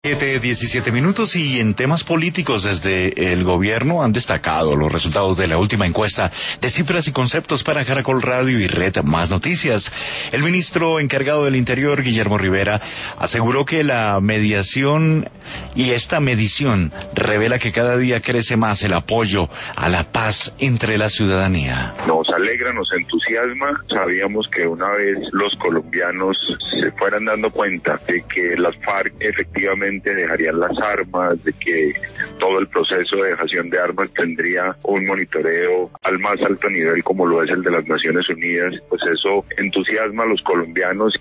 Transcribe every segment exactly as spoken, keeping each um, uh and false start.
siete, diecisiete minutos y en temas políticos desde el gobierno han destacado los resultados de la última encuesta de cifras y conceptos para Caracol Radio y Red Más Noticias. El ministro encargado del Interior, Guillermo Rivera, aseguró que la mediación y esta medición revela que cada día crece más el apoyo a la paz entre la ciudadanía. Nos alegra, nos entusiasma. Sabíamos que una vez los colombianos se fueran dando cuenta de que las FARC efectivamente dejarían las armas, de que todo el proceso de dejación de armas tendría un monitoreo al más alto nivel como lo es el de las Naciones Unidas, pues eso entusiasma a los colombianos.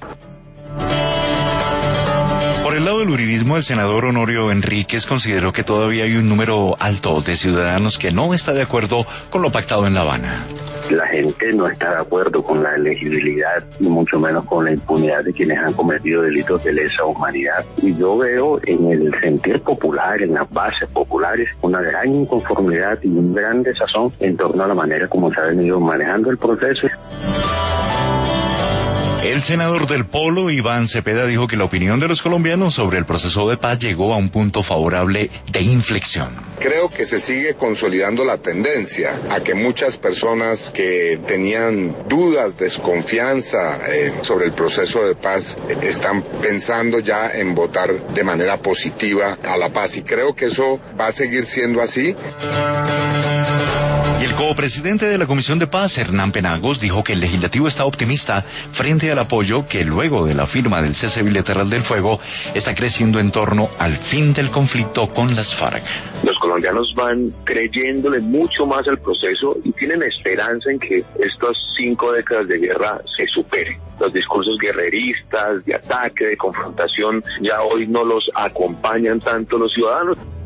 Por el lado del uribismo, el senador Honorio Enríquez consideró que todavía hay un número alto de ciudadanos que no está de acuerdo con lo pactado en La Habana. La gente no está de acuerdo con la elegibilidad y mucho menos con la impunidad de quienes han cometido delitos de lesa humanidad. Y yo veo en el sentir popular, en las bases populares, una gran inconformidad y un gran desazón en torno a la manera como se ha venido manejando el proceso. El senador del Polo, Iván Cepeda, dijo que la opinión de los colombianos sobre el proceso de paz llegó a un punto favorable de inflexión. Creo que se sigue consolidando la tendencia a que muchas personas que tenían dudas, desconfianza eh, sobre el proceso de paz eh, están pensando ya en votar de manera positiva a la paz, y creo que eso va a seguir siendo así. Y el copresidente de la Comisión de Paz, Hernán Penagos, dijo que el legislativo está optimista frente al apoyo que luego de la firma del cese bilateral del fuego está creciendo en torno al fin del conflicto con las FARC. Los colombianos van creyéndole mucho más al proceso y tienen esperanza en que estas cinco décadas de guerra se superen. Los discursos guerreristas, de ataque, de confrontación, ya hoy no los acompañan tanto los ciudadanos.